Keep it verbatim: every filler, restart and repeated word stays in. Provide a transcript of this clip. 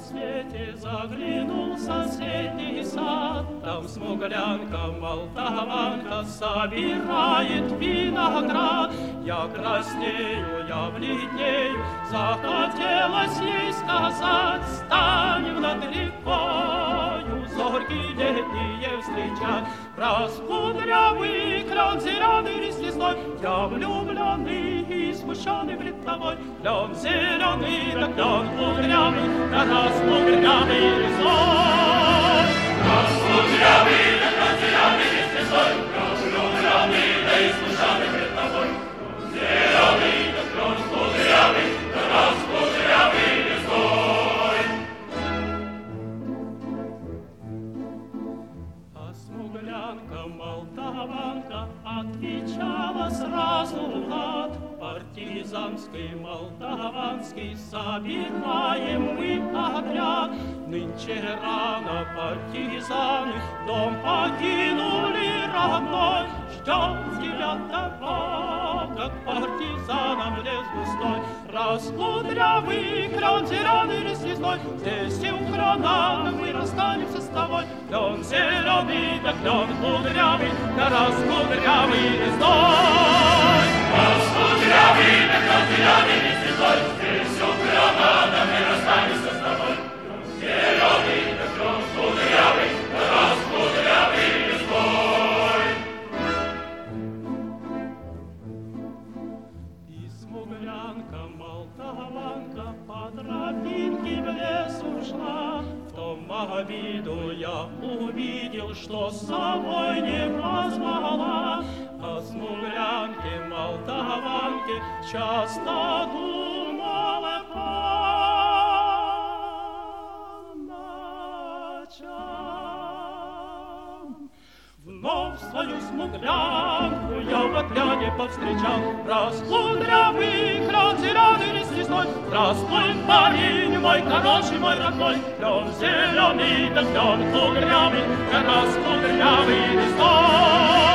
рассвете заглянул в соседний сад. Там смуглянка, молдаванка собирает виноград. Я краснею, я бледнею, захотелось ей сказать: станем над рекою зорьки летние встречать. Раскудрявый кран зеленый лист лесной, я влюбленный и смущенный пред тобой. Клен зеленый, да клен кудрявый, да раскудрявый лесной. Раскудрявый, да клен зеленый лист лесной, я влюбленный, да и смущенный пред тобой. Клен зеленый, да клен кудрявый, да раскудрявый лесной. Смуглянка, молдаванка отвечала сразу гад. Партизанский, молдаванский собираем мы отряд. Нынче рано партизаны дом покинули родной. Ждем тебя дома, как партизанам лес густой. Раскудрявый кран зеленый лист лесной, здесь и у крана мы расстанемся с тобой. Клен зеленый, да клен кудрявый, да раскудрявый лесной. Раскудрявый, да клен зеленый лист лесной, здесь у крана мы расстанемся с тобой. Клен зеленый, да клен кудрявый, да раскудрявый лесной. Смуглянка, молдаванка по тропинке в лес ушла. В том обиду я увидел, что с собой не позвала. О смуглянке, молдаванке часто думала по ночам. Вновь свою смуглянку я в отряде повстречал. Раскудрявый кран зеленый лист лесной, здравствуй, парень мой, хороший мой родной. Клен зеленый, да клен кудрявый, да раскудрявый лесной.